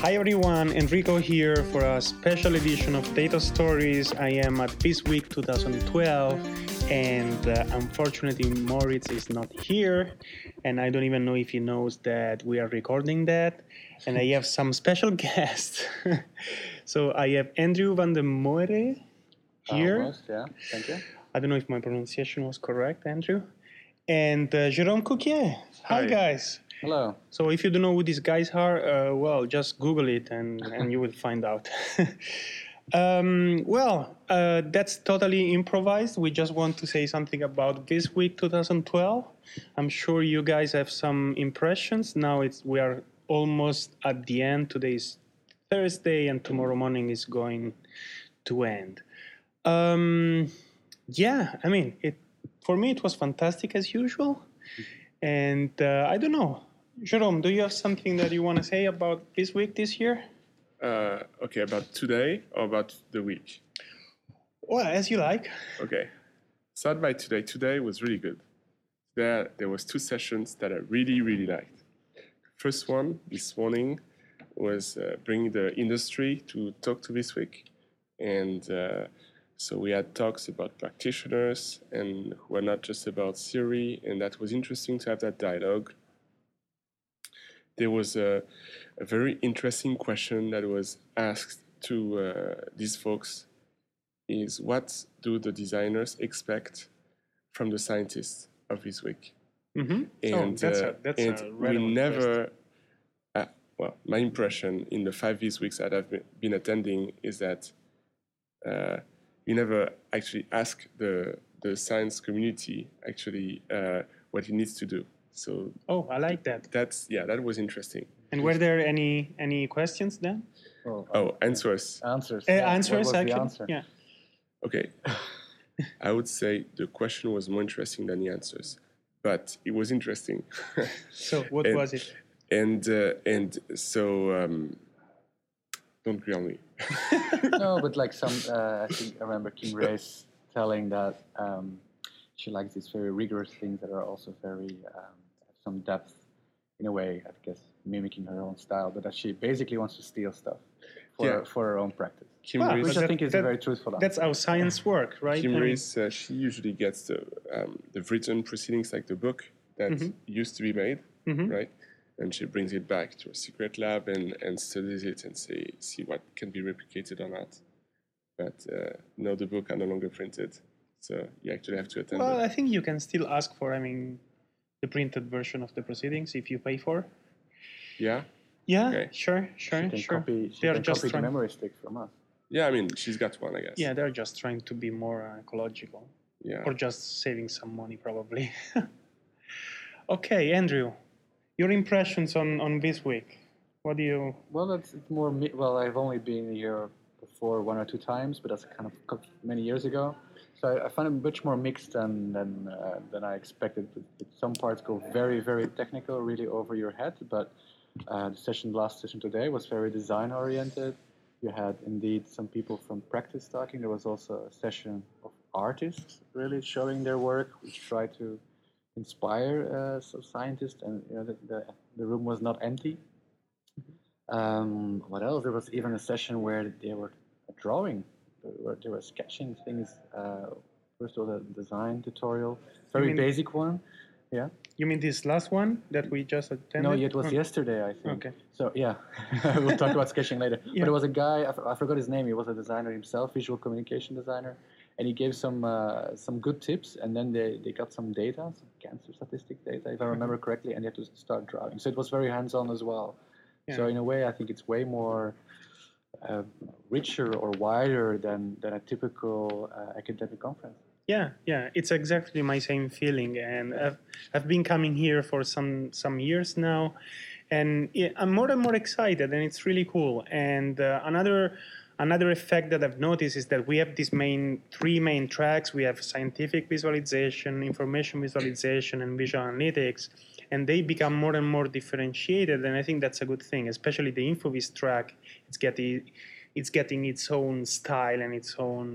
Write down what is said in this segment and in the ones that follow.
Hi everyone, Enrico here for a special edition of Data Stories. I am at BizWeek 2012 and unfortunately Moritz is not here and I don't even know if he knows that we are recording that. And I have some special guests. So I have Andrew van der Moere here. Almost, yeah. Thank you. I don't know if my pronunciation was correct, Andrew. And Jérôme Coquier. Hi guys. Hello. So if you don't know who these guys are, well, just Google it and you will find out. That's totally improvised. We just want to say something about this week, 2012. I'm sure you guys have some impressions. Now we are almost at the end. Today is Thursday and tomorrow morning is going to end. For me it was fantastic as usual. And I don't know. Jérôme, do you have something that you want to say about this week, this year? Okay, about today or about the week? Well, as you like. Okay. Start by today. Today was really good. There was 2 sessions that I really, really liked. First one this morning was bringing the industry to talk to this week. And so we had talks about practitioners and who are not just about theory. And that was interesting to have that dialogue. There was a very interesting question that was asked to these folks is what do the designers expect from the scientists of this week? Mm-hmm. And, that's we never, my impression in the 5 these weeks that I've been attending is that you never actually ask the science community actually what it needs to do. So I like that. That was interesting. And were there any questions then? Answers. Answers. Answers, what was actually. The answer? Yeah. Okay. I would say the question was more interesting than the answers, but it was interesting. So what was it? And so don't grill me. No, but like I think I remember Kim Race telling that she likes these very rigorous things that are also very have some depth in a way, I guess, mimicking her own style, but that she basically wants to steal stuff for her own practice. Which I think is a very truthful answer. That's how science works, right? Kim Race, she usually gets the written proceedings, like the book that used to be made, right? And she brings it back to a secret lab and studies it and see what can be replicated or not. But no, the book are no longer printed, so you actually have to attend. Well, I think you can still ask for, the printed version of the proceedings if you pay for. Yeah. Yeah. Okay. Sure. She can copy the memory stick from us. Yeah, she's got one, I guess. Yeah, they're just trying to be more ecological. Yeah. Or just saving some money, probably. Okay, Andrew, your impressions on this week. What do you... Well, it's more... Well, I've only been here before 1 or 2 times, but that's kind of many years ago. So I find it much more mixed than I expected. Some parts go very, very technical, really over your head, but the last session today was very design-oriented. You had indeed some people from practice talking. There was also a session of artists really showing their work, which tried to inspire some scientists, and the room was not empty. What else? There was even a session where they were drawing. They were sketching things. First of all, the design tutorial, very basic one. Yeah. You mean this last one that we just attended? No, it was yesterday, I think. Okay. So yeah, we'll talk about sketching later. Yeah. But it was a guy. I forgot his name. He was a designer himself, visual communication designer, and he gave some good tips. And then they got some data, some cancer statistic data, if I remember correctly, and they had to start drawing. So it was very hands-on as well. Yeah. So in a way, I think it's way more richer or wider than a typical academic conference. Yeah, it's exactly my same feeling, and I've been coming here for some years now, and I'm more and more excited, and it's really cool. And another effect that I've noticed is that we have these 3 main tracks. We have scientific visualization, information visualization, and visual analytics, and they become more and more differentiated, and I think that's a good thing, especially the InfoVis track. It's getting its own style and its own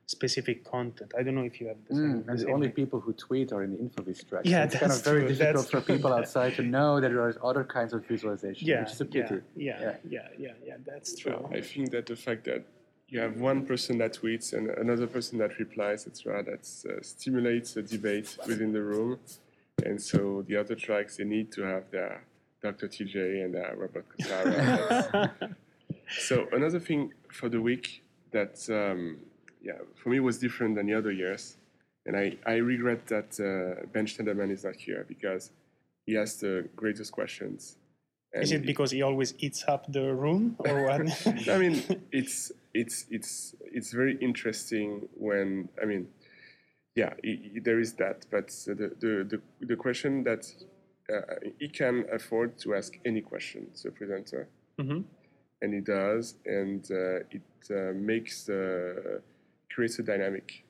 specific content. I don't know if you have the same. And the only people who tweet are in the InfoVis track. Yeah, so it's kind of very difficult that's for true. people outside to know that there are other kinds of visualization, which is a pity. Yeah, that's true. Well, I think that the fact that you have one person that tweets and another person that replies, etc., that stimulates a debate within the room. And so the other tracks, they need to have their Dr. TJ and their Robert Kotara. So another thing for the week that, for me was different than the other years. And I regret that Ben Schneiderman is not here because he asked the greatest questions. And is it because he always eats up the room, or what? I mean, it's very interesting when there is that, but the question that he can afford to ask any question to a presenter, and he does, and it creates a dynamic.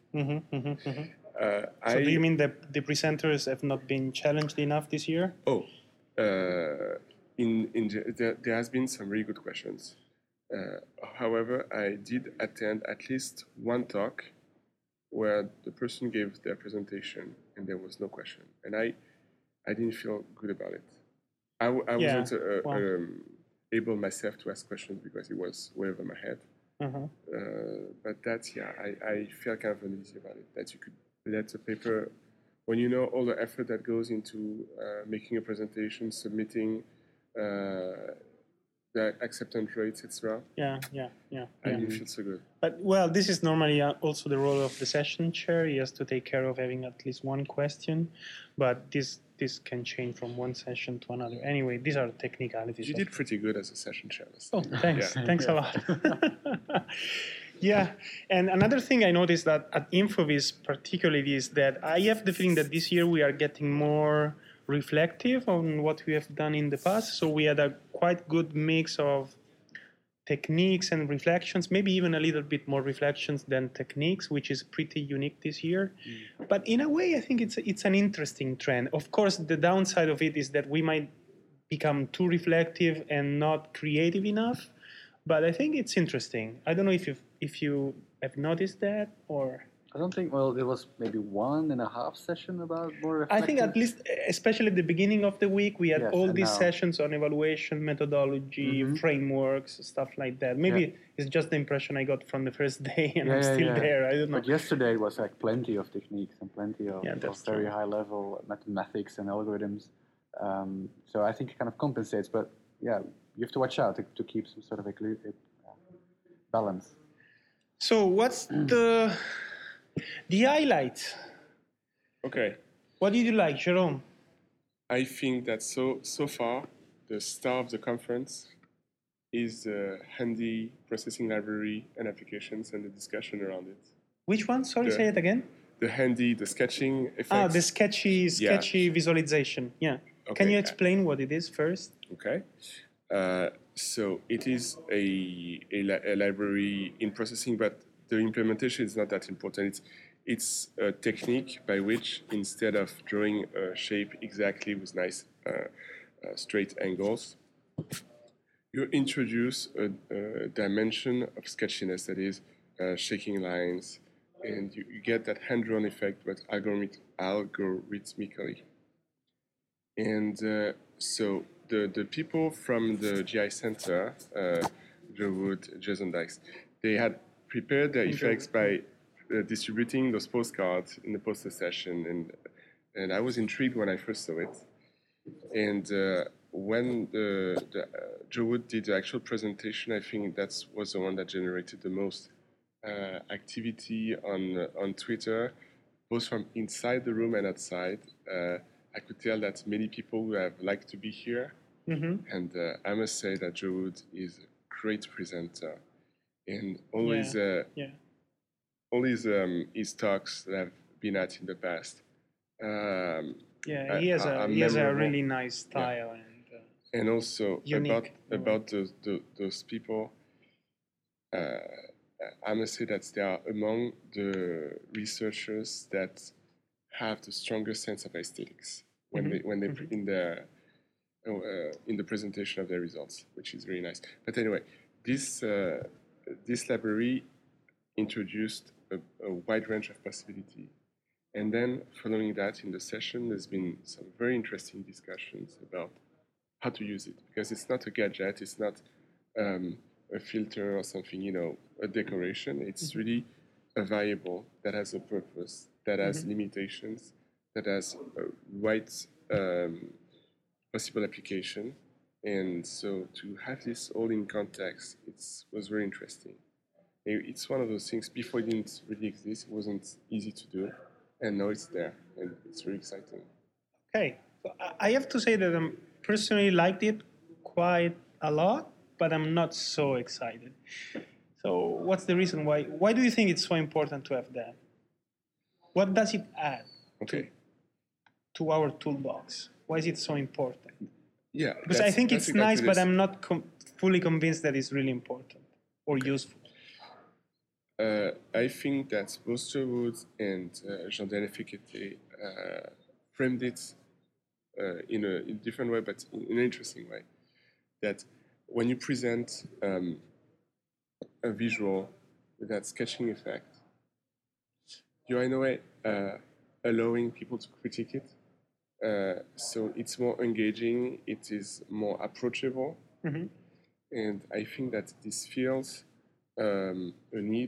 So do you mean that the presenters have not been challenged enough this year? There has been some really good questions. However, I did attend at least one talk where the person gave their presentation and there was no question, and I didn't feel good about it. I wasn't able myself to ask questions because it was way over my head. But I felt kind of uneasy about it. That you could let a paper, when you know all the effort that goes into making a presentation, submitting the acceptance rates, etc. I didn't feel so good. But this is normally also the role of the session chair. He has to take care of having at least one question, but this can change from one session to another. Anyway, these are technicalities. You did pretty good as a session chair. Oh, thanks. Thanks a lot. Yeah, and another thing I noticed that at InfoVis particularly is that I have the feeling that this year we are getting more reflective on what we have done in the past. So we had a quite good mix of techniques and reflections, maybe even a little bit more reflections than techniques, which is pretty unique this year. But in a way, I think it's an interesting trend. Of course, the downside of it is that we might become too reflective and not creative enough. But I think it's interesting. I don't know if you have noticed that, or... I don't think, there was maybe 1.5 session about more reflective. I think at least, especially at the beginning of the week, we had all these sessions on evaluation, methodology, frameworks, stuff like that. Maybe it's just the impression I got from the first day and I'm still there. I don't know. But yesterday was like plenty of techniques and plenty of very high level mathematics and algorithms. So I think it kind of compensates, but you have to watch out to keep some sort of balance. So what's the highlight? Okay. What did you like, Jérôme? I think that so far, the star of the conference is the handy processing library and applications and the discussion around it. Which one? Sorry, say it again. The sketching effects. The sketchy visualization. Yeah. Okay. Can you explain what it is first? Okay. So it is a library in processing, but the implementation is not that important. It's a technique by which, instead of drawing a shape exactly with nice straight angles, you introduce a dimension of sketchiness, that is shaking lines, and you get that hand-drawn effect, but algorithmically. And so the people from the GI Center, Joe Wood, Jason Dykes, they had prepared their effects by distributing those postcards in the poster session, and I was intrigued when I first saw it. And when Joe Wood did the actual presentation, I think that was the one that generated the most activity on Twitter, both from inside the room and outside. I could tell that many people would have liked to be here, and I must say that Joe Wood is a great presenter, and always his talks that I've been at in the past. He has a really nice style and also unique. about those people. I must say that they are among the researchers that have the strongest sense of aesthetics when they in the presentation of their results, which is really nice. But anyway, this library introduced a wide range of possibility. And then following that in the session, there's been some very interesting discussions about how to use it, because it's not a gadget, it's not a filter or something, a decoration. It's really a variable that has a purpose, that has limitations, that has a right possible application. And so to have this all in context, was very interesting. It's one of those things, before it didn't really exist, it wasn't easy to do, and now it's there, and it's really exciting. Okay, so I have to say that I personally liked it quite a lot, but I'm not so excited. So what's the reason why? Why do you think it's so important to have that? What does it add to our toolbox? Why is it so important? Yeah, because I think it's nice, but I'm not fully convinced that it's really important or useful. I think that both Sherwood and Jean-Daniel Ficqueté framed it in a different way, but in an interesting way. That when you present a visual with that sketching effect, you are in a way allowing people to critique it. So it's more engaging, it is more approachable, and I think that this fills a need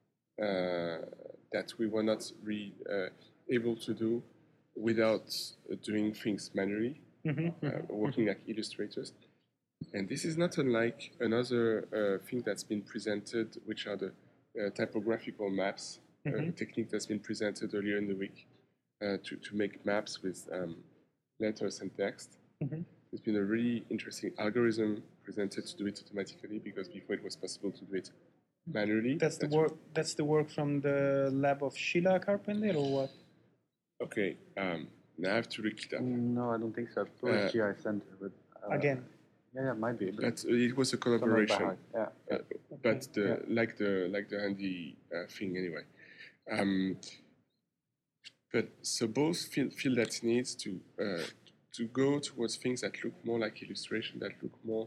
that we were not really able to do without doing things manually, working like illustrators. And this is not unlike another thing that's been presented, which are the typographical maps, a technique that's been presented earlier in the week to make maps with letters and text. It's been a really interesting algorithm presented to do it automatically, because before it was possible to do it manually. That's the work from the lab of Sheila Carpenter, or what? Okay, now I have to look it up. No, I don't think so. It's GI Center, but again. Yeah, it might be. But it was a collaboration. But okay. like the handy thing anyway. But so both feel that needs to go towards things that look more like illustration, that look more,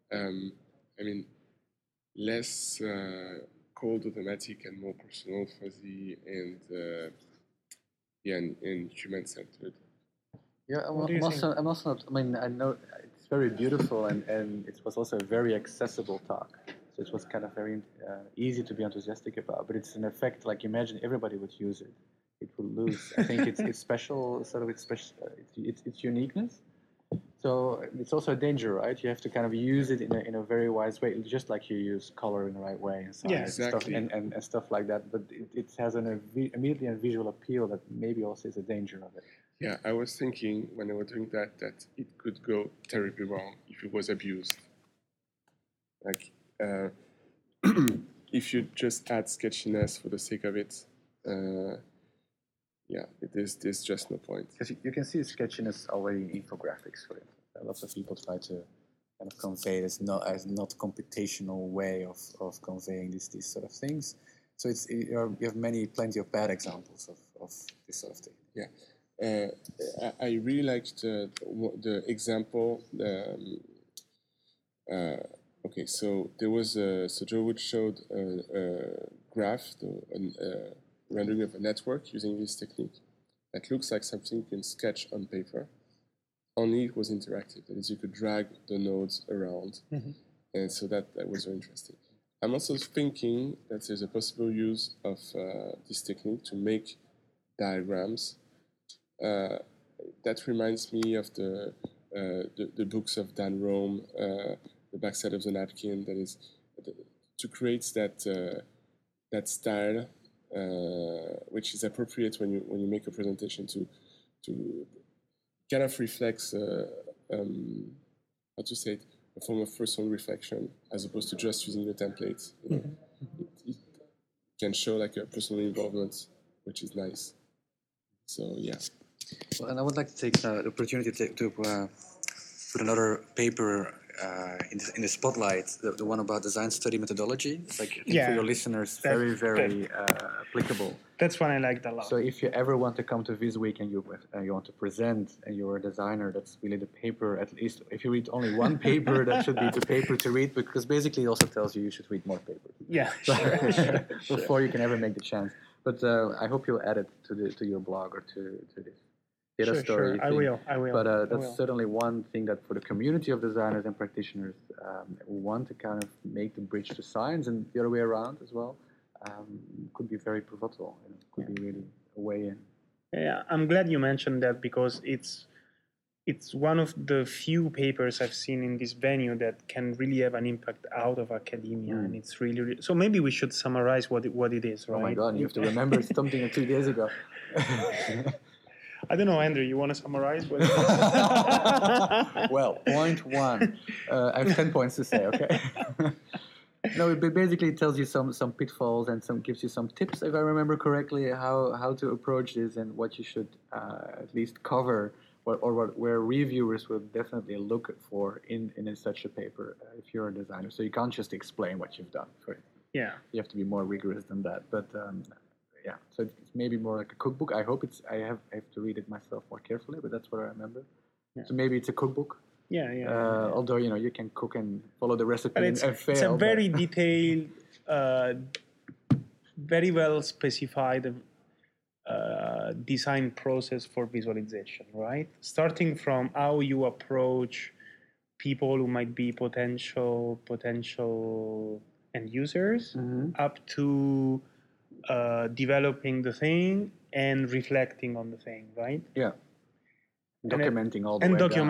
less cold, automatic, and more personal, fuzzy, and and human-centered. Yeah, I'm also not. I mean, I know it's very beautiful, and it was also a very accessible talk. So it was kind of very easy to be enthusiastic about. But it's an effect, like, imagine everybody would use it. It would lose. I think it's special, sort of its uniqueness. So it's also a danger, right? You have to kind of use it in a very wise way, just like you use color in the right way and so exactly. and stuff like that. But it has immediately a visual appeal that maybe also is a danger of it. Yeah, I was thinking when I was doing that it could go terribly wrong if it was abused. Like, if you just add sketchiness for the sake of it, there's just no point. Because you can see sketchiness already in infographics, for instance. Lots of people try to kind of convey this as not computational way of conveying these sort of things. So you have plenty of bad examples of this sort of thing. Yeah. I really liked the example. Okay, so there was so Joe Wood showed a graph, a rendering of a network using this technique that looks like something you can sketch on paper. Only it was interactive. That is, you could drag the nodes around, and so that was very interesting. I'm also thinking that there's a possible use of this technique to make diagrams. That reminds me of the books of Dan Rome, The Backside of the Napkin. That is to create that style, which is appropriate when you make a presentation to kind of reflects how to say it, a form of personal reflection as opposed to just using the template. It can show like a personal involvement, which is nice. So yeah. Well, and I would like to take the opportunity to put another paper in the spotlight, the one about design study methodology. It's like, I think for your listeners, very applicable. That's one I liked a lot. So if you ever want to come to VisWeek and you want to present and you're a designer, that's really the paper. At least if you read only one paper, that should be the paper to read, because basically it also tells you should read more papers. Yeah, sure. before you can ever make the chance. But I hope you'll add it to your blog or to this data story. I will. But I that's will. certainly one thing that for the community of designers and practitioners who want to kind of make the bridge to science and the other way around as well, could be very pivotal. Could be really a way in. Yeah, I'm glad you mentioned that because it's one of the few papers I've seen in this venue that can really have an impact out of academia, and it's really so. Maybe we should summarize what it is, right? Oh my God! You have to remember something 2 days ago. I don't know, Andrew. You want to summarize? What Well, point one. I have 10 points to say. Okay. No, it basically tells you some pitfalls and gives you some tips, if I remember correctly, how to approach this and what you should at least cover, where reviewers will definitely look for in such a paper if you're a designer. So you can't just explain what you've done. Yeah. You have to be more rigorous than that. But yeah, so it's maybe more like a cookbook. I hope I have to read it myself more carefully, but that's what I remember. Yeah. So maybe it's a cookbook. Yeah. Although you can cook and follow the recipe and fail. It's a very detailed, very well specified design process for visualization, right? Starting from how you approach people who might be potential end users, up to developing the thing and reflecting on the thing, right? Yeah. Documenting all the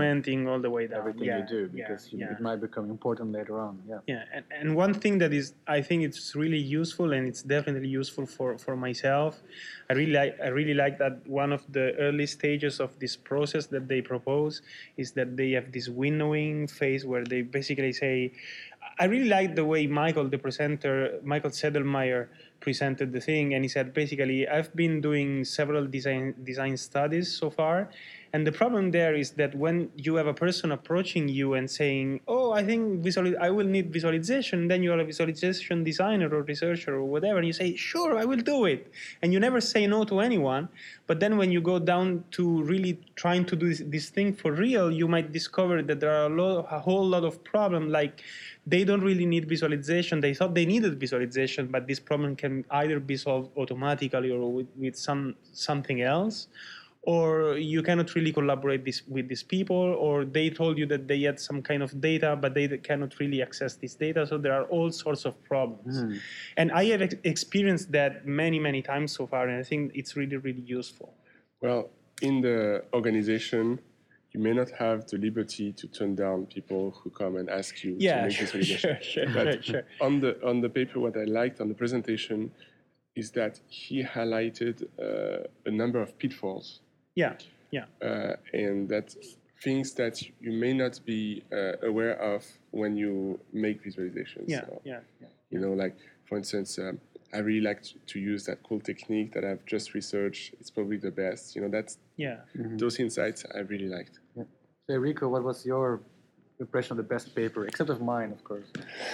way down. Everything you do, because it might become important later on. Yeah. And one thing that is, I think it's really useful, and it's definitely useful for myself. I really like that one of the early stages of this process that they propose is that they have this winnowing phase where they basically say, I really like the way Michael, the presenter, Michael Sedelmeier, presented the thing, and he said basically, I've been doing several design studies so far. And the problem there is that when you have a person approaching you and saying, oh, I think I will need visualization, then you are a visualization designer or researcher or whatever, and you say, sure, I will do it. And you never say no to anyone. But then when you go down to really trying to do this thing for real, you might discover that there are a whole lot of problems, like they don't really need visualization. They thought they needed visualization, but this problem can either be solved automatically or with something else. Or you cannot really collaborate with these people, or they told you that they had some kind of data, but they cannot really access this data. So there are all sorts of problems. And I have experienced that many, many times so far, and I think it's really, really useful. Well, in the organization, you may not have the liberty to turn down people who come and ask you to make this validation. Sure. On the paper, what I liked on the presentation is that he highlighted a number of pitfalls. Yeah. And that's things that you may not be aware of when you make visualizations. Yeah. You know, like, for instance, I really like to use that cool technique that I've just researched. It's probably the best. You know, that's those insights I really liked. Yeah. So, Rico, what was your impression of the best paper, except of mine, of course?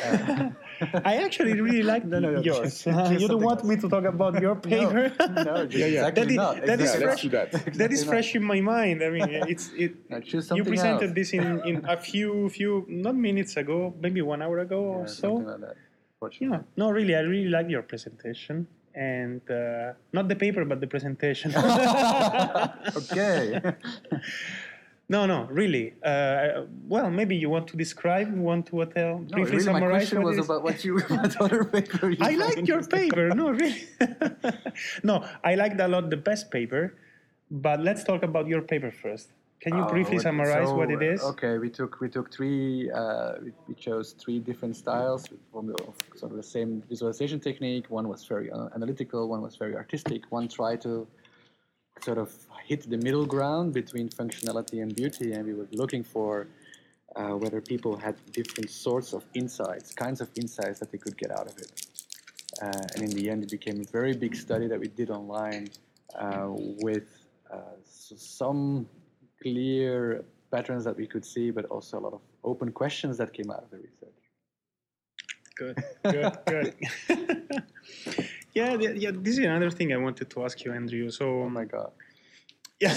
I actually really like yours. You don't want me to talk about your paper? No, exactly not. That is fresh. That is fresh in my mind. I mean, you presented else. this in a few not minutes ago, maybe 1 hour ago or so. Something like that. Yeah. No, really, I really like your presentation. And not the paper, but the presentation. Okay. No, really. Well, maybe you want to describe, briefly summarize. My question was about what other paper you I liked your paper. No, really. No, I liked a lot the best paper, but let's talk about your paper first. Can you briefly summarize what it is? Okay, we took three. We chose three different styles from sort of the same visualization technique. One was very analytical. One was very artistic. One tried to sort of hit the middle ground between functionality and beauty, and we were looking for whether people had different sorts of kinds of insights that they could get out of it. And in the end, it became a very big study that we did online with some clear patterns that we could see, but also a lot of open questions that came out of the research. Good. Yeah, this is another thing I wanted to ask you, Andrew. So, oh my God. Yeah.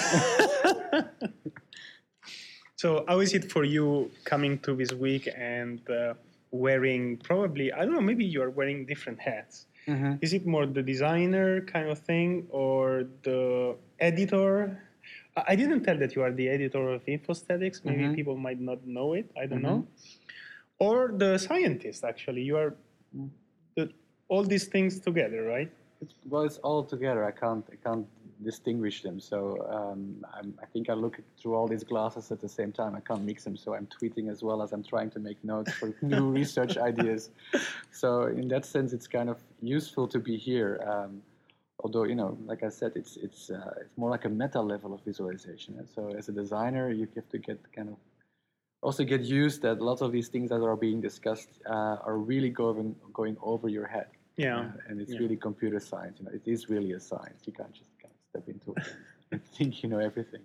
So how is it for you coming to this week and wearing probably, I don't know, maybe you are wearing different hats. Is it more the designer kind of thing or the editor? I didn't tell that you are the editor of InfoStatics. Maybe people might not know it. I don't know. Or the scientist, actually. You are all these things together, right? Well, it's all together. I can't distinguish them. So I think I look through all these glasses at the same time. I can't mix them. So I'm tweeting as well as I'm trying to make notes for new research ideas. So in that sense, it's kind of useful to be here. Although, like I said, it's more like a meta level of visualization. And so as a designer, you have to get used that lots of these things that are being discussed are really going over your head. Yeah. And it's really computer science. It is really a science. You can't just kind of step into it and think you know everything.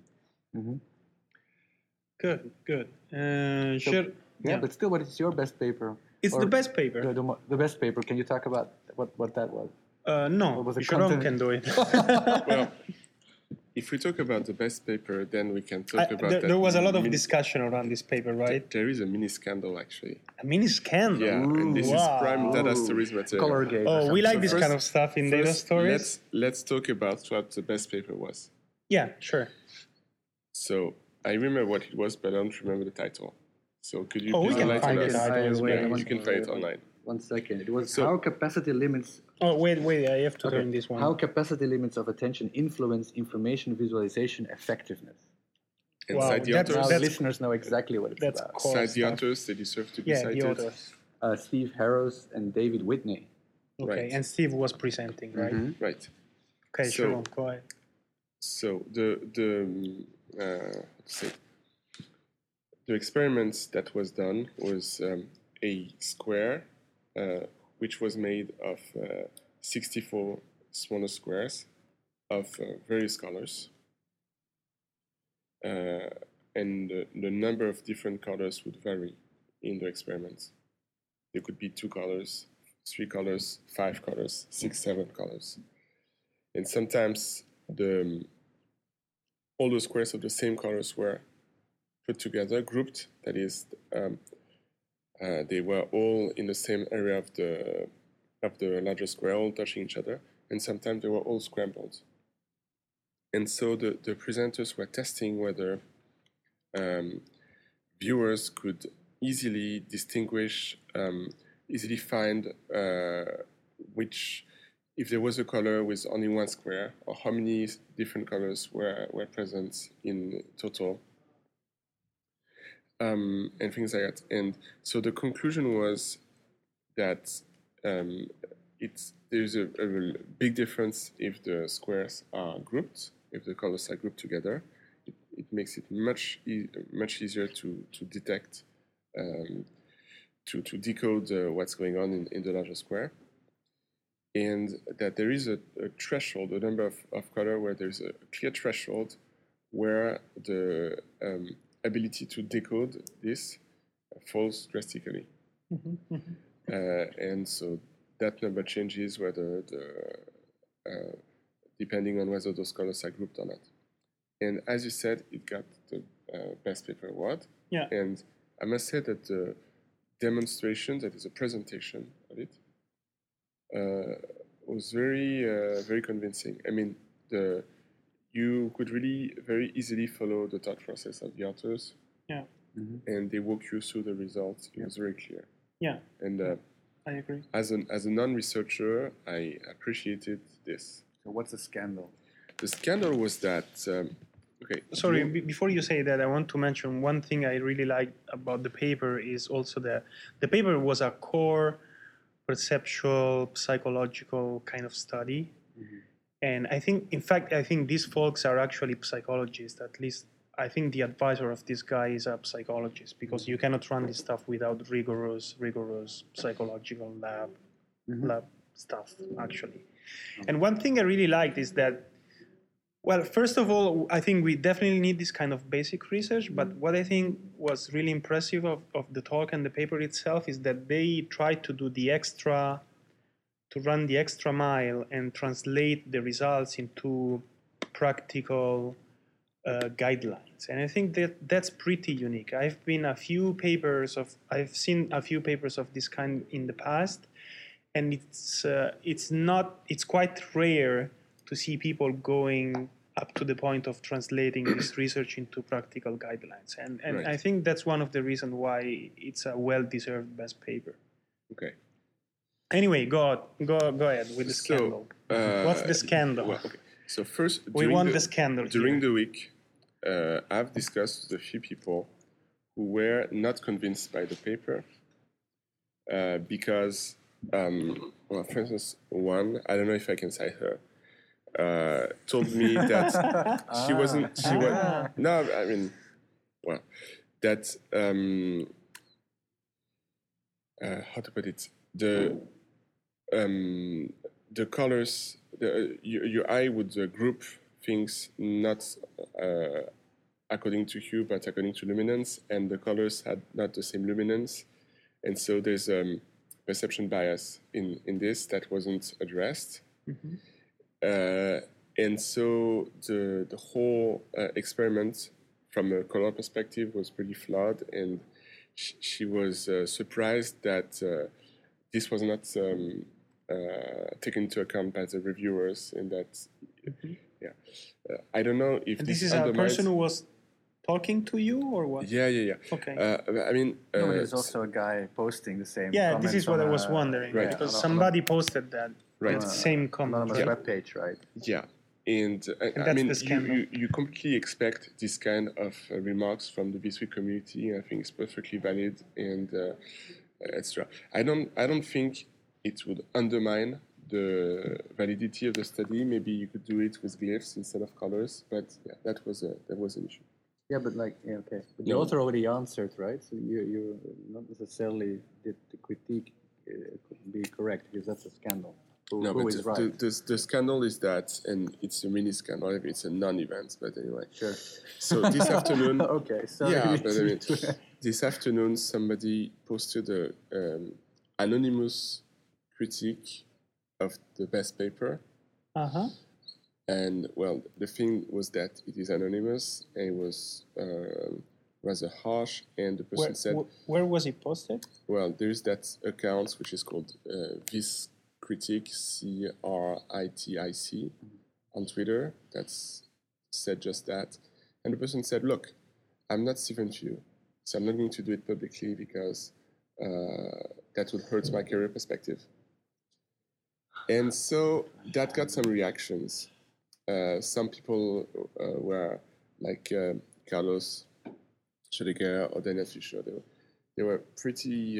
Good. Sure. Yeah, but still, what is your best paper? It's the best paper. The best paper. Can you talk about what that was? No, Sharon can do it. Well, if we talk about the best paper, then we can talk about that. There was a lot of discussion around this paper, right? There is a mini scandal, actually. A mini scandal? Yeah, and this is prime data stories material. Colorgate. Oh, we like this kind of stuff in data stories. Let's talk about what the best paper was. Yeah, sure. So I remember what it was, but I don't remember the title. So could you we please can highlight find it? it. You can find it online. 1 second. It was how capacity limits. Oh, wait, I have to turn this one. How capacity limits of attention influence information visualization effectiveness. And cite the authors. Now listeners know exactly what it's about. Cite the authors, they deserve to be cited. The authors. Steve Harrows and David Whitney. Okay, Right. And Steve was presenting, right? Right. Okay, sure, go ahead. So the experiment that was done was a square which was made of 64 smaller squares of various colors. And the number of different colors would vary in the experiments. There could be 2 colors, 3 colors, 5 colors, 6, 7 colors. And sometimes all the squares of the same colors were put together, grouped. That is, they were all in the same area of the larger square, all touching each other. And sometimes they were all scrambled. And so the presenters were testing whether viewers could easily distinguish, easily find if there was a color with only one square, or how many different colors were present in total, and things like that. And so the conclusion was that there's a big difference if the squares are grouped, if the colors are grouped together. It makes it much easier to detect, to decode what's going on in the larger square. And that there is a threshold, a number of color where there's a clear threshold where the ability to decode this falls drastically. And so that number changes whether depending on whether those colors are grouped or not. And as you said, it got the Best Paper Award. Yeah. And I must say that the demonstration, that is a presentation of it, was very convincing. I mean, you could really very easily follow the thought process of the authors. Yeah. And they walk you through the results. It was very clear. Yeah. And I agree. As a non-researcher, I appreciated this. So what's the scandal? The scandal was that. Okay. Sorry, before you say that, I want to mention one thing I really liked about the paper is also that the paper was a core perceptual, psychological kind of study. And I think these folks are actually psychologists. At least I think the advisor of this guy is a psychologist, because you cannot run this stuff without rigorous psychological lab stuff, actually. And one thing I really liked is that, well, first of all, I think we definitely need this kind of basic research, but what I think was really impressive of the talk and the paper itself is that they tried to do run the extra mile and translate the results into practical guidelines. guidelines, and I think that that's pretty unique. I've seen a few papers of this kind in the past, and it's quite rare to see people going up to the point of translating this research into practical guidelines, and Right. I think that's one of the reasons why it's a well-deserved best paper. Okay. Anyway, go ahead with the scandal. What's the scandal? Well, okay. So first, We want the scandal during here. the week, I've discussed with a few people who were not convinced by the paper because, well, for instance, one, I don't know if I can cite her, told me that she wasn't. No, I mean, well, that how to put it, the colors, your eye would group things not according to hue but according to luminance, and the colors had not the same luminance, and so there's perception bias in this that wasn't addressed. And so the whole experiment from a color perspective was pretty flawed, and she was surprised that this was not taken into account by the reviewers, and that, I don't know if And this is undermines... a person who was talking to you, or what? Yeah. Okay. I mean... No, there's also a guy posting the same Yeah, this comments is what on I was a- wondering, Right. because on a- somebody posted that. Right. The same comment. anonymous Yeah. web page, right? Yeah, and I that's mean, the scandal. you completely expect this kind of remarks from the V3 community, and I think it's perfectly valid, and etc. I don't think it would undermine the validity of the study. Maybe you could do it with glyphs instead of colors, but yeah, that was an issue. Yeah, but like, yeah, okay. But you No. also already answered, right? So you not necessarily did the critique be correct, because that's a scandal. No, Who but is right? the scandal is that, and it's a mini scandal. It's a non-event, but anyway. Sure. So this afternoon, Okay, sorry. yeah, but I mean, this afternoon somebody posted a anonymous critique of the best paper, Uh-huh. and well, the thing was that it is anonymous, and it was rather harsh, and the person said, Where was it posted? well, there's that account which is called This Critic, CRITIC, on Twitter, that's said just that. And the person said, look, I'm not Stephen Few, so I'm not going to do it publicly because that would hurt my career perspective. And so that got some reactions. Some people were like Carlos Schedeger or Daniel Fischer. They were pretty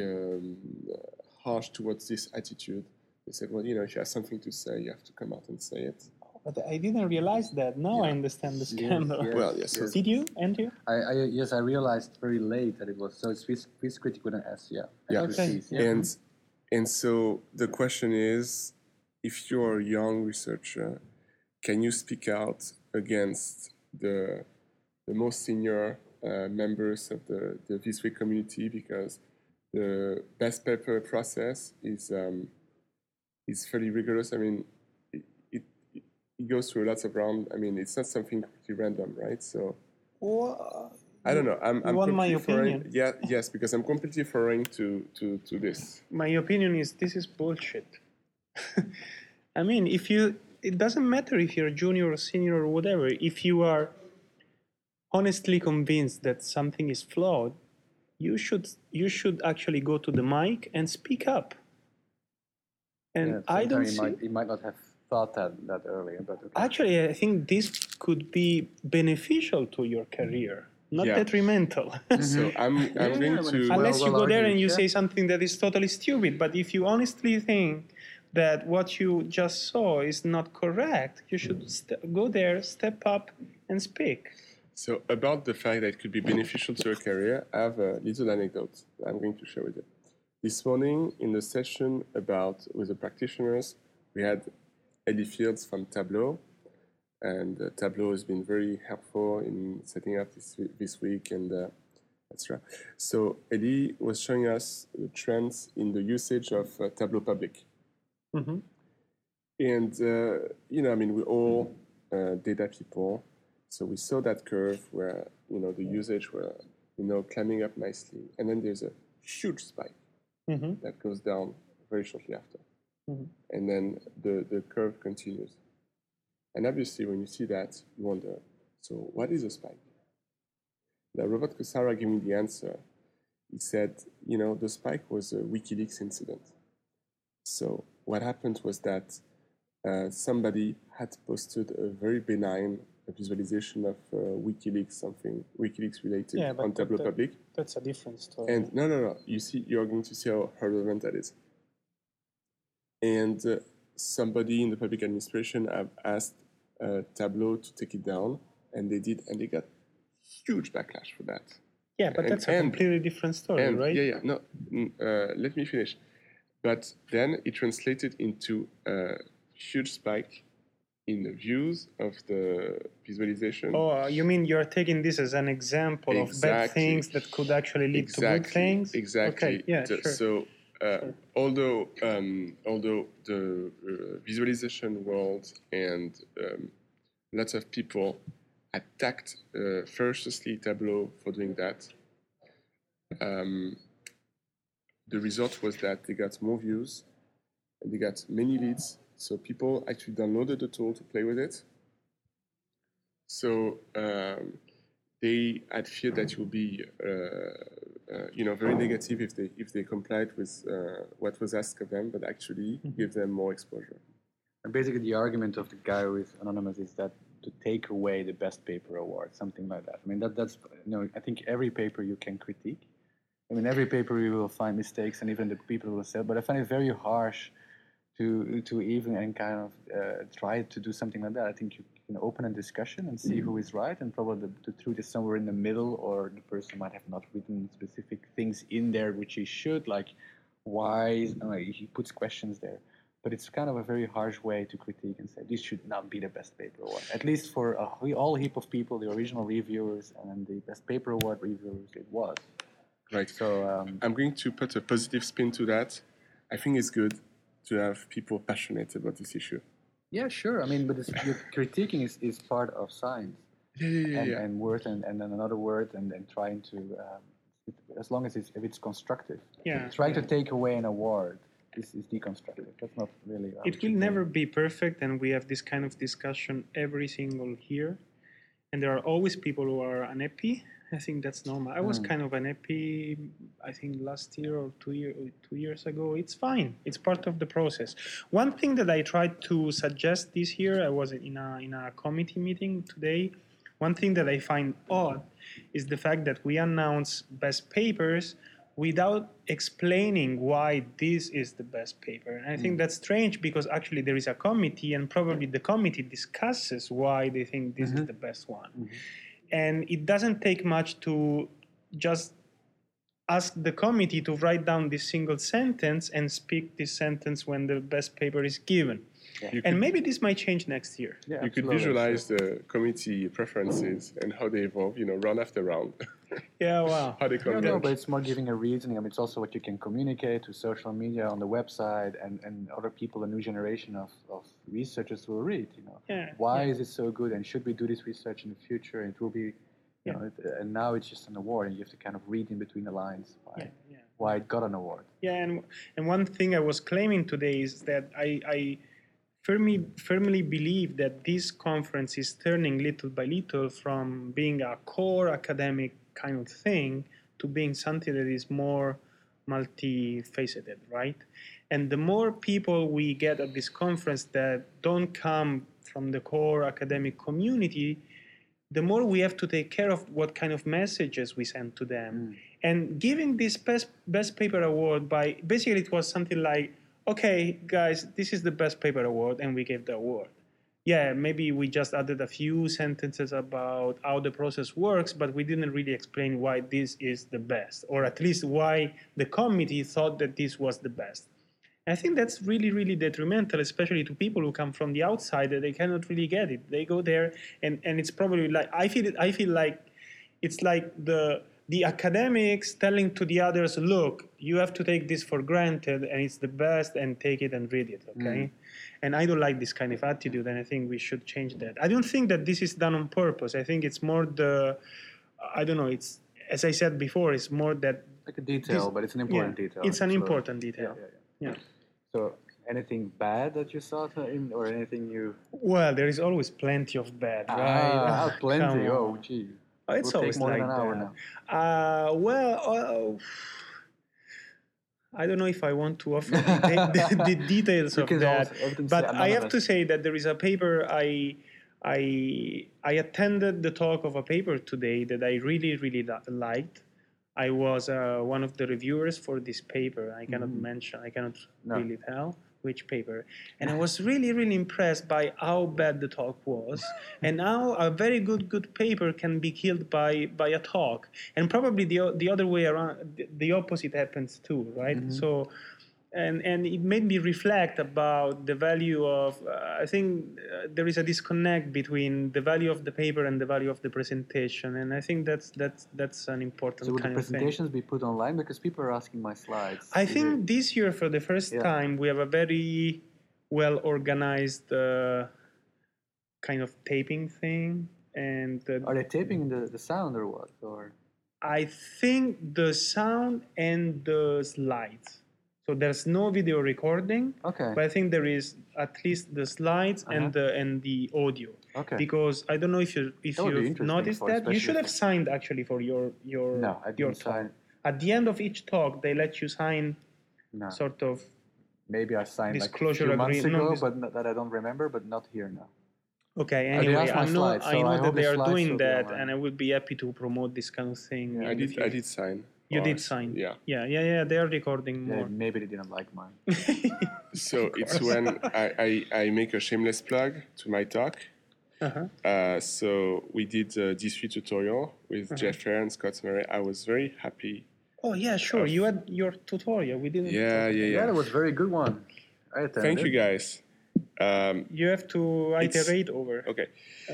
harsh towards this attitude. They said, well, if you have something to say, you have to come out and say it. But I didn't realize that. Now I understand the scandal. yes. Well, yes. Did you, Andrew? Yes, I realized very late that it was, so it's Swiss critic with an S, yeah. Yeah. Okay. Yeah. And so the question is, if you're a young researcher, can you speak out against the most senior members of the V3 community, because the best paper process is fairly rigorous. I mean, it goes through lots of rounds. I mean, it's not something pretty random, right? So I don't know. I'm want my referring- opinion? Yeah, yes, because I'm completely referring to this. My opinion is this is bullshit. I mean, it doesn't matter if you're a junior or senior or whatever. If you are honestly convinced that something is flawed, you should actually go to the mic and speak up. And I don't see. You might not have thought that earlier, but okay. Actually, I think this could be beneficial to your career, not Yeah. detrimental. So I'm going but to. it's Unless you well go there argued, and you yeah. say something that is totally stupid. But if you honestly think that what you just saw is not correct, you should go there, step up, and speak. So about the fact that it could be beneficial to your career, I have a little anecdote that I'm going to share with you. This morning, in the session with the practitioners, we had Eddie Fields from Tableau, and Tableau has been very helpful in setting up this week, and etc. So Eddie was showing us the trends in the usage of Tableau Public. Mm-hmm. And, I mean, we're all data people. So we saw that curve where, the usage were, climbing up nicely. And then there's a huge spike that goes down very shortly after. And then the curve continues. And obviously, when you see that, you wonder, so what is a spike? Now, Robert Kosara gave me the answer. He said, the spike was a WikiLeaks incident. So what happened was that somebody had posted a very benign visualization of WikiLeaks, something WikiLeaks related on Tableau Public. That's a different story. And no. You're going to see how relevant that is. And somebody in the public administration have asked Tableau to take it down, and they did, and they got huge backlash for that. Yeah, but that's a completely different story, right? Yeah. No, let me finish. But then it translated into a huge spike in the views of the visualization. Oh, you mean you're taking this as an example of bad things that could actually lead to good things? Exactly. Okay, yeah, sure. So, although the visualization world and lots of people attacked ferociously Tableau for doing that, the result was that they got more views and they got many leads. So people actually downloaded the tool to play with it. So they had feared that it would be, very negative if they complied with what was asked of them, but actually give them more exposure. And basically, the argument of the guy with Anonymous is that to take away the best paper award, something like that. I mean, that's I think every paper you can critique. I mean, every paper you will find mistakes, and even the people will say. But I find it very harsh to even and kind of try to do something like that. I think you can open a discussion and see who is right, and probably the truth is somewhere in the middle, or the person might have not written specific things in there which he should, like why he puts questions there. But it's kind of a very harsh way to critique and say this should not be the best paper award. At least for a whole heap of people, the original reviewers and the best paper award reviewers, it was. Right. So I'm going to put a positive spin to that. I think it's good to have people passionate about this issue. Yeah, sure. I mean, but critiquing is part of science. Yeah. And word and then another word and trying to, as long as it's constructive. Yeah. Trying to take away an award is deconstructive. That's not really. It will never be perfect, and we have this kind of discussion every single year. And there are always people who are unhappy. I think that's normal. I was kind of unhappy, I think last year or 2 years ago. It's fine. It's part of the process. One thing that I tried to suggest this year, I was in a committee meeting today. One thing that I find odd is the fact that we announce best papers without explaining why this is the best paper. And I think that's strange because actually there is a committee and probably the committee discusses why they think this is the best one. And it doesn't take much to just ask the committee to write down this single sentence and speak this sentence when the best paper is given. Yeah. And maybe this might change next year. Yeah, you could visualize the committee preferences and how they evolve, round after round. Yeah, wow. How they converge. No, but it's more giving a reasoning. I mean, it's also what you can communicate to social media, on the website, and other people, a new generation of researchers will read, Why is it so good, and should we do this research in the future? And it will be, and now it's just an award, and you have to kind of read in between the lines why it got an award. Yeah, and one thing I was claiming today is that I firmly believe that this conference is turning little by little from being a core academic kind of thing to being something that is more multifaceted, right? And the more people we get at this conference that don't come from the core academic community, the more we have to take care of what kind of messages we send to them. And giving this best paper award by, basically it was something like, okay, guys, this is the best paper award, and we gave the award. Yeah, maybe we just added a few sentences about how the process works, but we didn't really explain why this is the best, or at least why the committee thought that this was the best. And I think that's really, really detrimental, especially to people who come from the outside, that they cannot really get it. They go there, and it's probably like, I feel like it's like the the academics telling to the others, look, you have to take this for granted and it's the best and take it and read it, okay? And I don't like this kind of attitude, and I think we should change that. I don't think that this is done on purpose. I think it's more I don't know, it's, as I said before, it's more that... Like a detail, but it's an important detail. It's an important detail. Yeah. So anything bad that you saw or anything you... Well, there is always plenty of bad, right? Plenty. Oh, gee. It's We'll always take more like than an hour that. now. I don't know if I want to offer the details of that, but I have to say that there is a paper I attended the talk of a paper today that I really liked. I was one of the reviewers for this paper. I cannot mention. I cannot really tell which paper. And I was really impressed by how bad the talk was, and how a very good paper can be killed by a talk. And probably the other way around, the opposite happens too, right? So, and it made me reflect about the value of, I think there is a disconnect between the value of the paper and the value of the presentation. And I think that's an important so kind will of the presentations be put online? Because people are asking my slides. I think this year, for the first time, we have a very well organized kind of taping thing. And are they taping the sound or what? Or I think the sound and the slides. So there's no video recording, but I think there is at least the slides and the audio. Okay. Because I don't know if you've noticed that. You should have signed actually for your no, I didn't talk. sign. At the end of each talk, they let you sign sort of maybe I signed disclosure like a few months ago, but that I don't remember, but not here now. Okay, anyway, I know that they are doing that, online. and I would be happy to promote this kind of thing. Yeah, I did sign. You did sign? Yeah. They are recording more. Maybe they didn't like mine. So it's when I make a shameless plug to my talk. So we did a D3 tutorial with Jeff Fair and Scott Murray. I was very happy. Oh, yeah, sure. You had your tutorial. We didn't. Yeah, that was a very good one. I attended. Thank you, guys. You have to iterate over. Okay.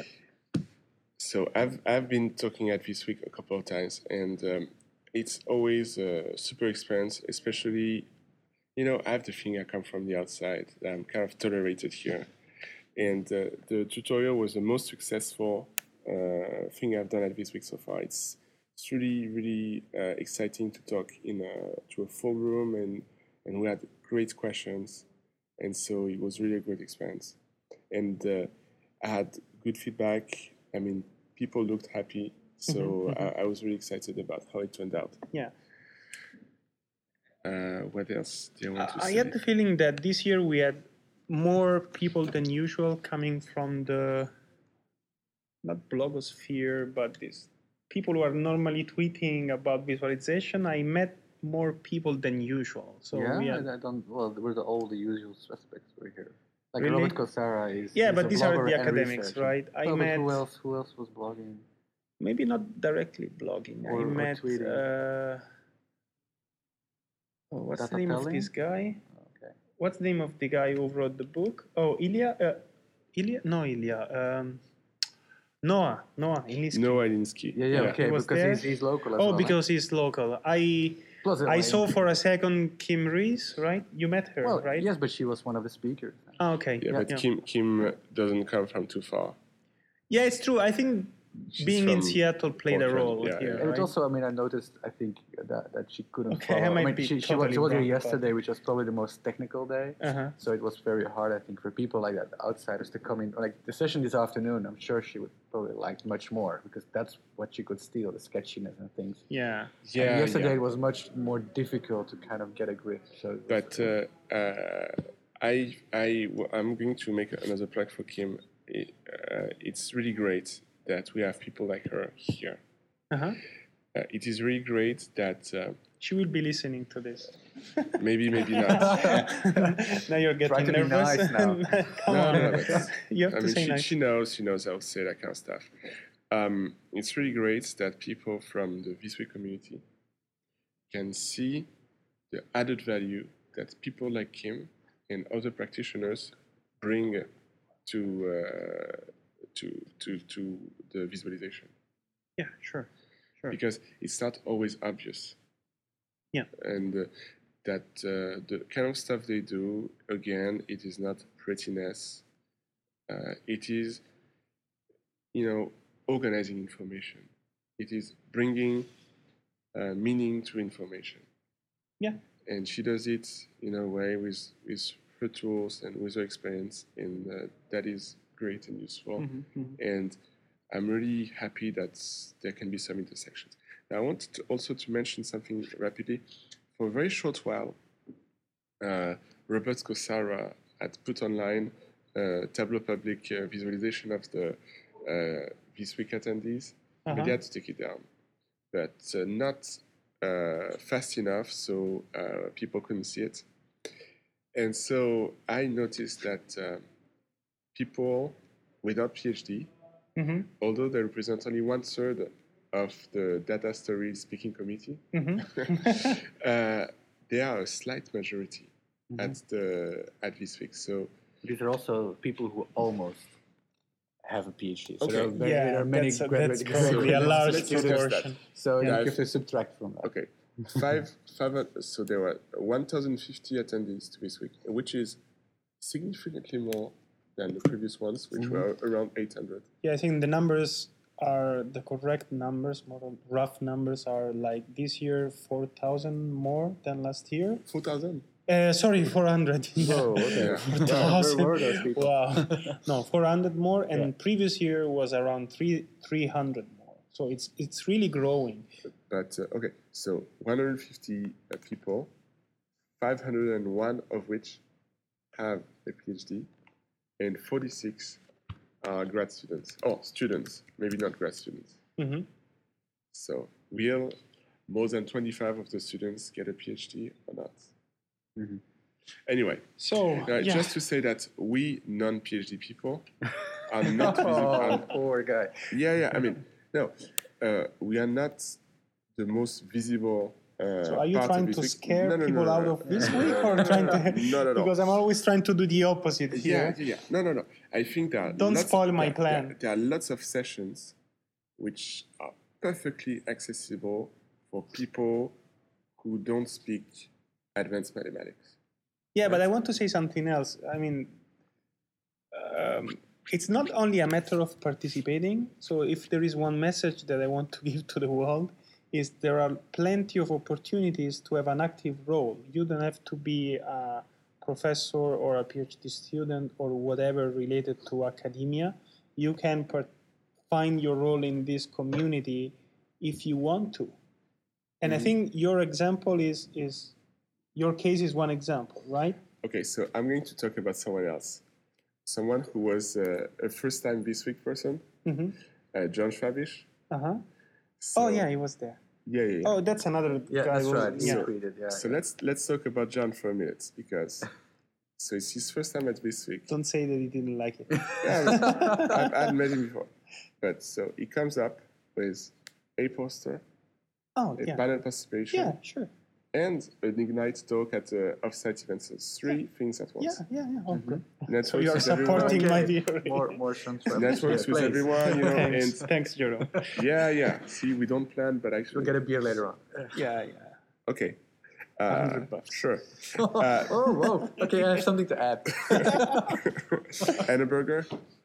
So I've been talking at this week a couple of times, and it's always a super experience, especially, I have the feeling I come from the outside. I'm kind of tolerated here. And the tutorial was the most successful thing I've done at this week so far. It's really exciting to talk to a full room, and we had great questions. And so it was really a great experience. And I had good feedback. I mean, people looked happy. So I was really excited about how it turned out. Yeah. What else do you want to say? I had the feeling that this year we had more people than usual coming from the, not blogosphere, but these people who are normally tweeting about visualization. I met more people than usual. So all the usual suspects were here. Like really? Robert Kosara is. Yeah, is but a these are blogger the and academics, researcher. right? I met. Who else was blogging? Maybe not directly blogging. Or met. tweeting. What's the name of this guy? Okay. What's the name of the guy who wrote the book? Oh, Ilya. No, Ilya. Noah Ilinsky. Noah Ilinsky. Yeah, okay, because he's local as well. Because he's local. I saw for a second Kim Rees, right? You met her, right? Yes, but she was one of the speakers. Oh, okay. Yeah, but Kim doesn't come from too far. Yeah, it's true. I think being in Seattle played a role here. And right? it also, I noticed, I think, that she couldn't follow. I might be she totally was here wrong yesterday, which was probably the most technical day. So it was very hard, I think, for people like that, outsiders, to come in. Like the session this afternoon, I'm sure she would probably like much more, because that's what she could steal, the sketchiness and things. Yeah. And yesterday it was much more difficult to kind of get a grip. So but I'm going to make another plug for Kim. It's really great that we have people like her here. It is really great that she will be listening to this. maybe not. Now you're getting Try to be nervous. nice now. No, you have to say nice. She knows I'll say that kind of stuff. It's really great that people from the V3 community can see the added value that people like Kim and other practitioners bring to the visualization. Yeah, sure. Sure. because it's not always obvious. Yeah. And the kind of stuff they do, again, it is not prettiness. It is, organizing information. It is bringing meaning to information. Yeah. And she does it in a way with her tools and with her experience, and that is great and useful. And I'm really happy that there can be some intersections. Now, I wanted also to mention something rapidly. For a very short while, Robert Scosara had put online a Tableau Public visualization of the this week attendees, but they had to take it down. But not fast enough, so people couldn't see it. And so I noticed that people without PhD, although they represent only 1/3 of the data story speaking committee, they are a slight majority at this week. So these are also people who almost have a PhD. So Okay. there are many that's graduate probably a large let's discuss that. proportion. So Yeah, you have to subtract from that. Okay, so there were 1,050 attendees to this week, which is significantly more than the previous ones, which were around 800. Yeah, I think the numbers are the correct numbers. More rough numbers are like this year 4,000 more than last year. 4,000? Sorry, 400. Yeah. Oh, okay. 4,000. Where were those people? Wow. No, 400 more, and previous year was around 300 more. So it's really growing. But okay, so 150 people, 501 of which have a PhD, and 46 are grad students. Oh, students, maybe not grad students. So more than 25 of the students get a PhD or not. Anyway, So just to say that we non-PhD people are not visible. Oh, poor guy. Yeah. I mean, no, we are not the most visible. So are you part of trying this to week. scare No, people out of this week, or trying to? Not at all. Because I'm always trying to do the opposite here. Yeah. No. I think there are Don't spoil my plan. There are lots of sessions which are perfectly accessible for people who don't speak advanced mathematics. Yeah, but I want to say something else. I mean, it's not only a matter of participating. So if there is one message that I want to give to the world, is there are plenty of opportunities to have an active role. You don't have to be a professor or a PhD student or whatever related to academia. You can find your role in this community if you want to. And I think your example is your case is one example, right? Okay, so I'm going to talk about someone else. Someone who was a first-time this week person, John Schwabish. So, Oh yeah, he was there. Yeah. Oh, that's another Yeah, guy. that's who- right. He Yeah. tweeted, yeah. So let's talk about John for a minute, because so it's his first time at this week. Don't say that he didn't like it. Yeah, I've met him before, but so he comes up with a poster, Oh a yeah. panel participation, Yeah, sure. and an Ignite talk at the offsite event. So three things at once. Yeah. Okay. Networks So you are with everyone. supporting my Okay. theory. More transfer. Networks with everyone, Thanks, and thanks, Jero. yeah. See, we don't plan, but We'll actually, get a beer later on. Yeah. okay. $100. Sure. Oh, whoa. Okay, I have something to add. And a burger.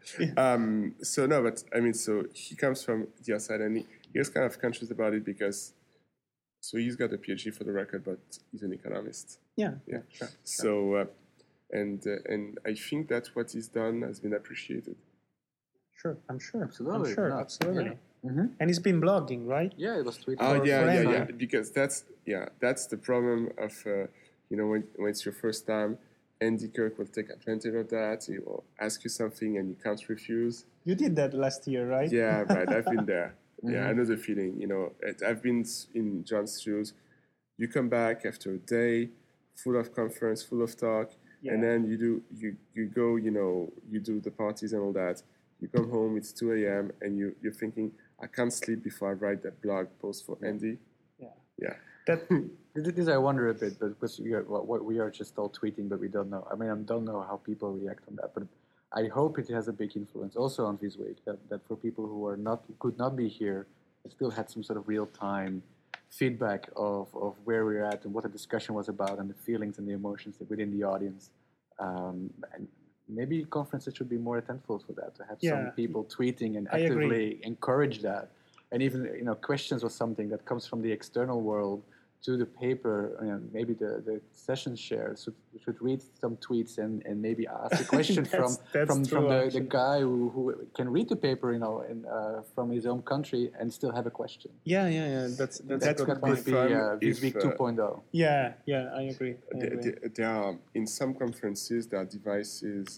So no, but I mean, so he comes from the outside, and he was kind of conscious about it because, so he's got a PhD for the record, but he's an economist. Yeah. Sure. So, and I think that what he's done has been appreciated. Sure. I'm sure. Absolutely, I'm sure. no. Absolutely. Mm-hmm. And he's been blogging, right? Yeah, it was tweeted. Oh yeah, friend. because that's the problem of when it's your first time. Andy Kirk will take advantage of that. He will ask you something and you can't refuse. You did that last year, right? Yeah, right. I've been there. Yeah, I know the feeling. I've been in John's shoes. You come back after a day full of conference, full of talk, and then you go. You do the parties and all that. You come home. It's 2 a.m. and you're thinking, I can't sleep before I write that blog post for Andy. Yeah. That This I wonder a bit, but because we are just all tweeting, but we don't know. I mean, I don't know how people react on that, but I hope it has a big influence also on this week. That for people who could not be here, I still had some sort of real-time feedback of where we're at and what the discussion was about and the feelings and the emotions within the audience. And maybe conferences should be more attentive for that, to have some people tweeting and actively encourage that. And even questions or something that comes from the external world to the paper, maybe the session share should read some tweets and maybe ask a question from the guy who can read the paper, and from his own country and still have a question. Yeah. That's what might be Visweek 2.0. Yeah, I agree. There are, in some conferences, there are devices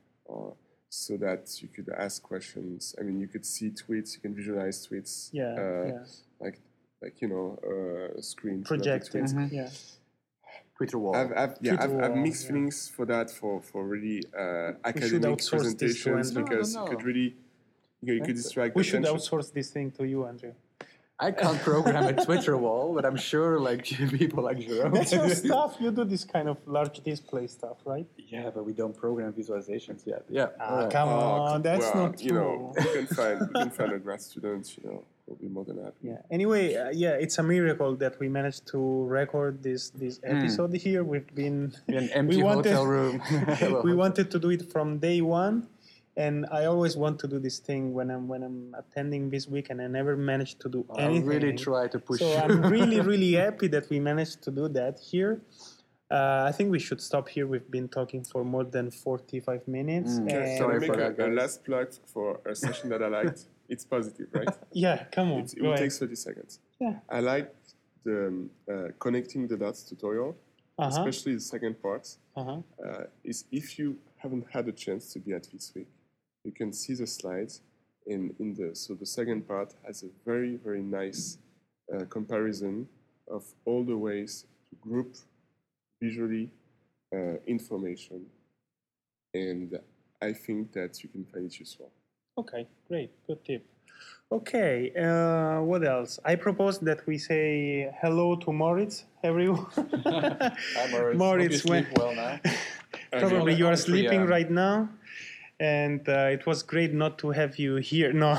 so that you could ask questions. I mean, you could see tweets, you can visualize tweets. Like screen projected. Twitter wall. I've mixed feelings for that for really academic presentations because you could really you could distract. We should outsource this thing to you, Andrew. I can't program a Twitter wall, but I'm sure people like Jerome. That's your stuff. You do this kind of large display stuff, right? Yeah, but we don't program visualizations yet. Yeah. Come on, that's not true. You can find a grad student. We'll be more than happy. Yeah. Anyway, it's a miracle that we managed to record this episode here. We've been in an empty hotel room. We wanted to do it from day one. And I always want to do this thing when I'm attending Visweek, and I never managed to do anything. I really try to push. So I'm really, really happy that we managed to do that here. I think we should stop here. We've been talking for more than 45 minutes. Sorry for that, guys. A last plug for a session that I liked. It's positive, right? Yeah, come on. It will take 30 seconds. Yeah. I like the connecting the dots tutorial, especially the second part. Is if you haven't had a chance to be at Visweek, you can see the slides so the second part has a very, very nice comparison of all the ways to group visually information, and I think that you can find it useful. Okay, great, good tip. Okay, what else? I propose that we say hello to Moritz, everyone. Hi, Moritz. Moritz, hope you sleep well now. Probably you are sleeping right now. And it was great not to have you here. No,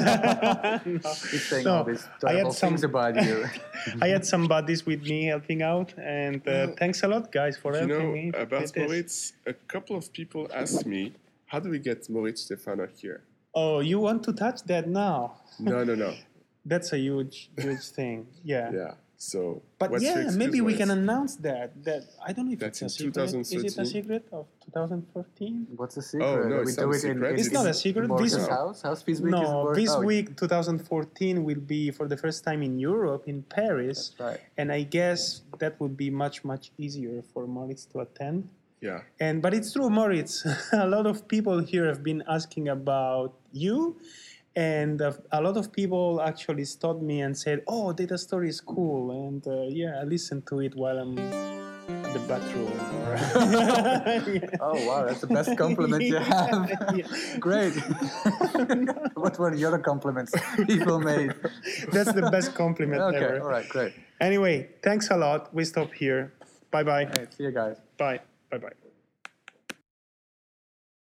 He's saying all these terrible things about you. I had some buddies with me helping out, and thanks a lot, guys, for helping me. About Moritz, a couple of people asked me, how do we get Moritz Stefano here? Oh, you want to touch that now? No. That's a huge thing. Yeah. Yeah. So, but maybe we can announce that. I don't know if that's it's a in secret. 2013. Is it a secret of 2014? What's the secret? Oh, no, it's not a secret. It's not a secret. How's Visweek? No, Visweek 2014 will be for the first time in Europe, in Paris. That's right. And I guess that would be much, much easier for Moritz to attend. Yeah. But it's true, Moritz. A lot of people here have been asking about you. And a lot of people actually stopped me and said, "Oh, Data Story is cool." And I listened to it while I'm in the bathroom. Oh, wow, that's the best compliment you have. Great. What were the other compliments people made? That's the best compliment ever. Okay, all right, great. Anyway, thanks a lot. We stop here. Bye-bye. Hey, see you guys. Bye. Bye-bye.